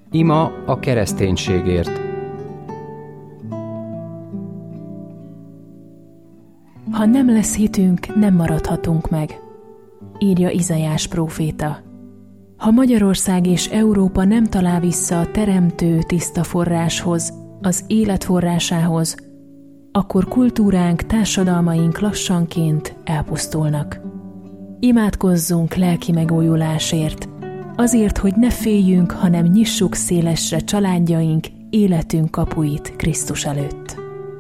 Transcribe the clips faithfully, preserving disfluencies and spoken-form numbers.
Ima a kereszténységért. Ha nem lesz hitünk, nem maradhatunk meg, írja Izaiás próféta. Ha Magyarország és Európa nem talál vissza a teremtő tiszta forráshoz, az élet forrásához, akkor kultúránk, társadalmaink lassanként elpusztulnak. Imádkozzunk lelki megújulásért, azért, hogy ne féljünk, hanem nyissuk szélesre családjaink, életünk kapuit Krisztus előtt.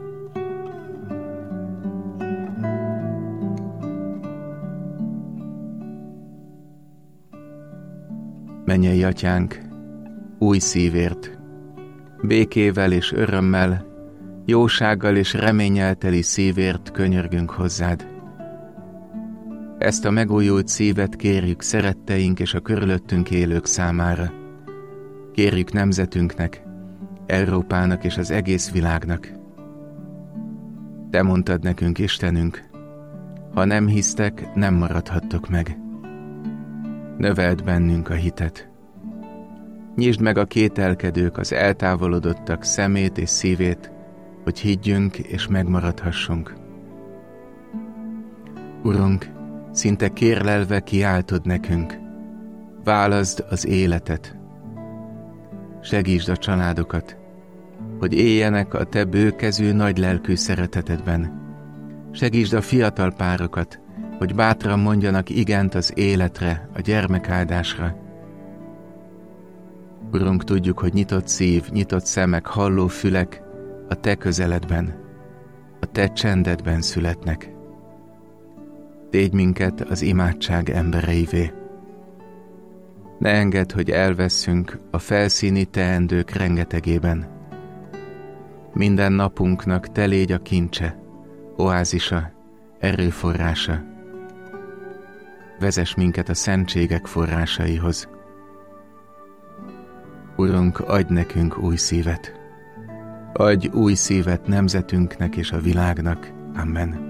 Mennyei Atyánk, új szívért, békével és örömmel, jósággal és reménnyel teli szívért könyörgünk hozzád. Ezt a megújult szívet kérjük szeretteink és a körülöttünk élők számára. Kérjük nemzetünknek, Európának és az egész világnak. Te mondtad nekünk, Istenünk, ha nem hisztek, nem maradhattok meg. Növeld bennünk a hitet. Nyisd meg a kételkedők, az eltávolodottak szemét és szívét, hogy higgyünk és megmaradhassunk. Urunk, szinte kérlelve kiáltod nekünk, válaszd az életet. Segítsd a családokat, hogy éljenek a te bőkezű, nagylelkű szeretetedben. Segítsd a fiatal párokat, hogy bátran mondjanak igent az életre, a gyermekáldásra. Urunk, tudjuk, hogy nyitott szív, nyitott szemek, halló fülek a te közeledben, a te csendedben születnek. Tégy minket az imádság embereivé. Ne engedd, hogy elvesszünk a felszíni teendők rengetegében. Minden napunknak te légy a kincse, oázisa, erőforrása. Vezess minket a szentségek forrásaihoz. Urunk, adj nekünk új szívet. Adj új szívet nemzetünknek és a világnak. Amen.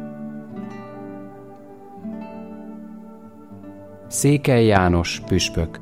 Székely János püspök.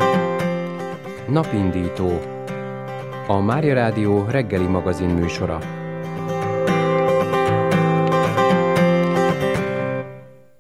Napindító, a Mária Rádió reggeli magazin műsora.